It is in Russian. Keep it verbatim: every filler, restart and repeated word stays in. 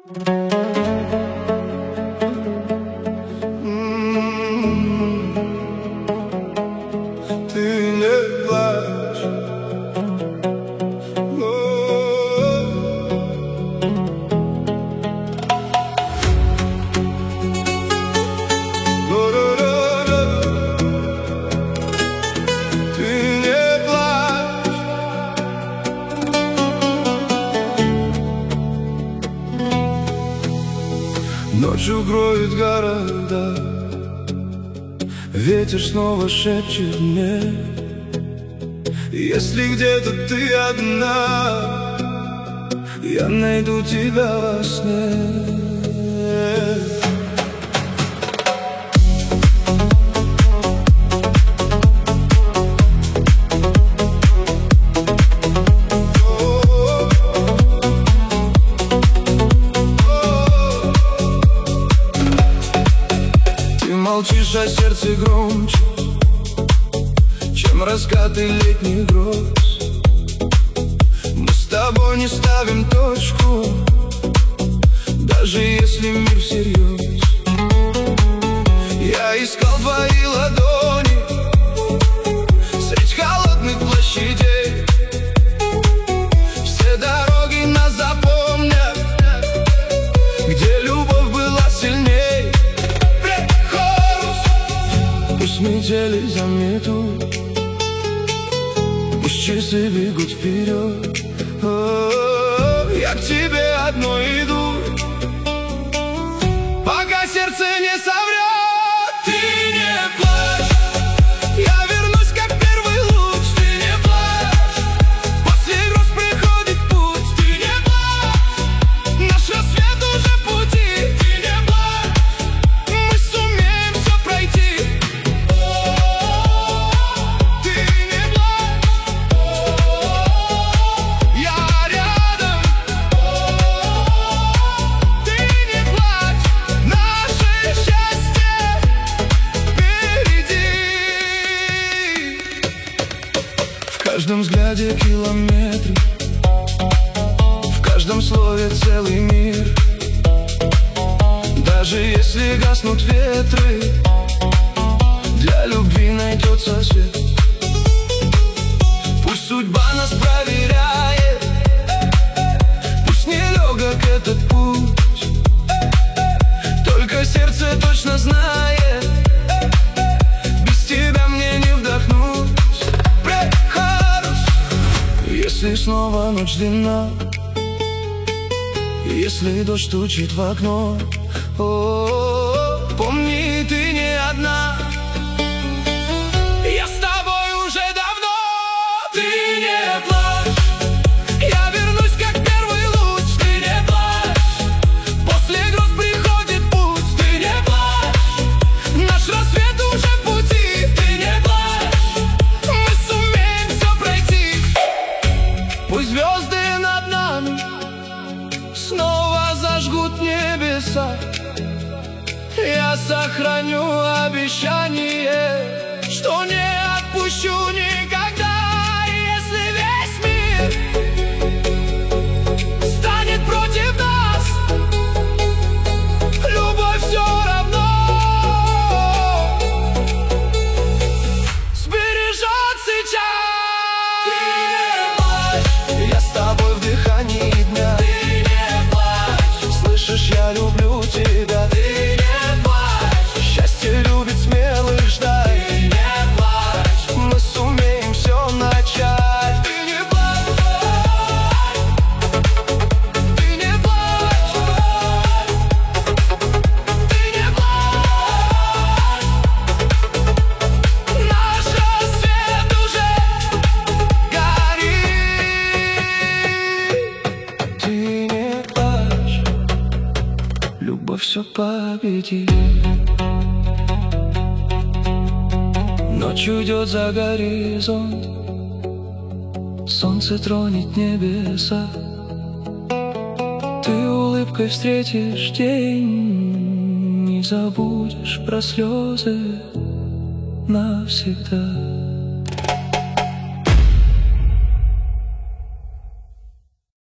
Ночью кроет города, ветер снова шепчет мне: если где-то ты одна, я найду тебя во сне. Молчишь, а сердце громче, чем раскаты летних гроз. Мы с тобой не ставим точку, даже если мир всерьез. Я искал твои ладони средь холодных площадей. Все дороги нас запомнят, где любовь была сильней. Пусть метели заметут, пусть часы бегут вперед. О, я к тебе одной иду, пока сердце не соврет. Ты не плачь, я вернусь, как первый луч. Ты не плачь, после гроз приходит путь. Ты не плачь, наш рассвет уже в пути. Ты не плачь, мы сумеем все пройти. В каждом взгляде километры, в каждом слове целый мир. Даже если гаснут ветры, для любви найдется свет. Пусть судьба нас проверяет, пусть нелегок этот путь, только сердце точно знает, без тебя мне не вдохнуть. Если снова ночь длинна, если дождь стучит в окно, о, помни, ты не одна. Я с тобой уже давно. Ты не плачь, я вернусь, как первый луч. Ты не плачь, после гроз приходит путь. Ты не плачь, наш рассвет уже в пути. Ты не плачь, мы сумеем все пройти. Пусть звезды над нами снова зажгут небеса, я сохраню обещание, что не отпущу никогда. Если весь мир станет против нас, любовь все равно сбережет сейчас. Я с тобой в дыхании дня. Ты не плачь, слышишь, я люблю тебя. Ты не плачь, счастье любит смелых ждать. Ты не плачь, мы сумеем все начать. Ты не плачь, ты не плачь, ты не плачь, наш рассвет уже горит. Ты не плачь, любовь все победит. Ночь уйдет за горизонт, солнце тронет небеса. Ты улыбкой встретишь день, не забудешь про слезы навсегда.